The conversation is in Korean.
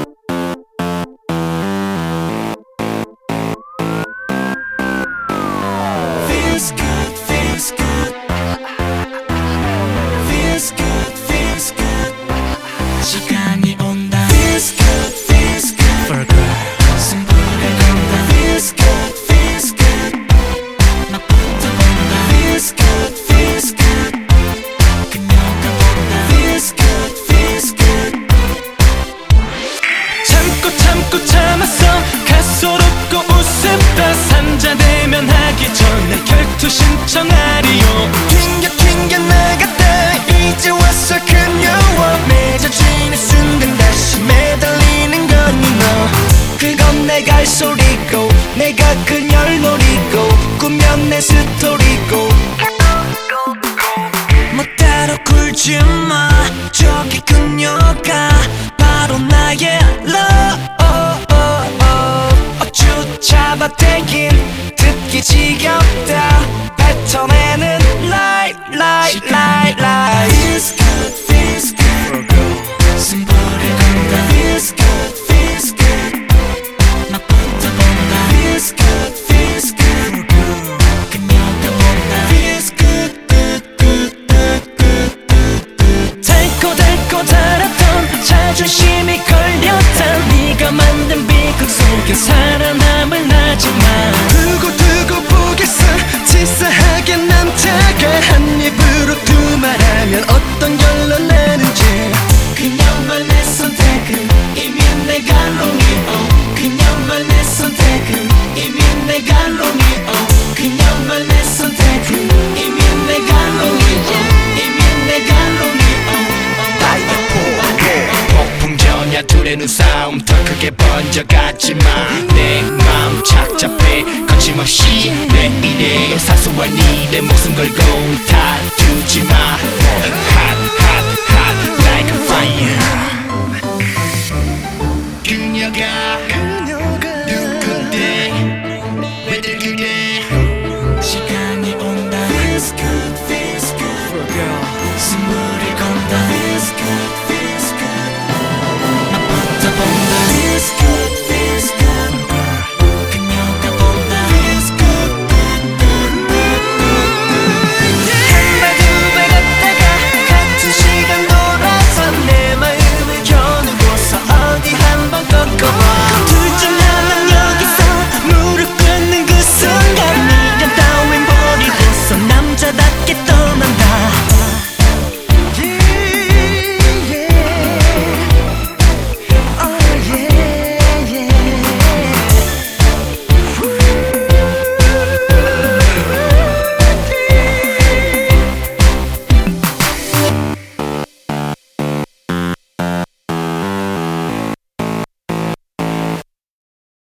Feels good, feels good. Feels good, feels good. 시간이 온다. Feels good, feels good. For a girl. 승부를 건다. Feels good, feels good. 막 붙어본다. Feels good, feels good. 그녀가 본다. Feels good, feels good. 참고 참았어. 가소롭고 웃음다. 산자대면 하기 전에 결투 신청하리요. 튕겨 나갔다. 이제 왔어 그녀와 맺어지는 순간 다시 매달리는 거니 너. 그건 내가 할 소리고 내가 그녀를 노리고 꾸면 내 스토리고. 뭐 따로 굴지마. 저기 그녀가 바로 나의 love. 어쭈 잡아대긴 듣기 지겹다. 뱉어내는 lie. Feels good, feels good. 승부를 건다. Feels good, feels good. 막 붙어본다. Feels good, feels good. 그녀가 본다. Feels good, 달고 달았던 자존심이 걸렸던 네가 만든 비극 속에 살아남을 나지만 두고 보겠어. 치사하게 남자가 한 입으로 두 말하면 어떤 결론 나는지. 그녀만 내 선택은 이미 내가 롱이오. 그녀만 내 선택은 이미 내가 롱이오. 그녀만 내 선택은 이미 내가 롱이오. 이미 내가 롱이오. 폭풍전야 둘의 눈싸움 더 크게 번져갔지만 내 마음 착잡해 거침없이 내 일에 사소한 일에 목숨 걸고 다투지마. 핫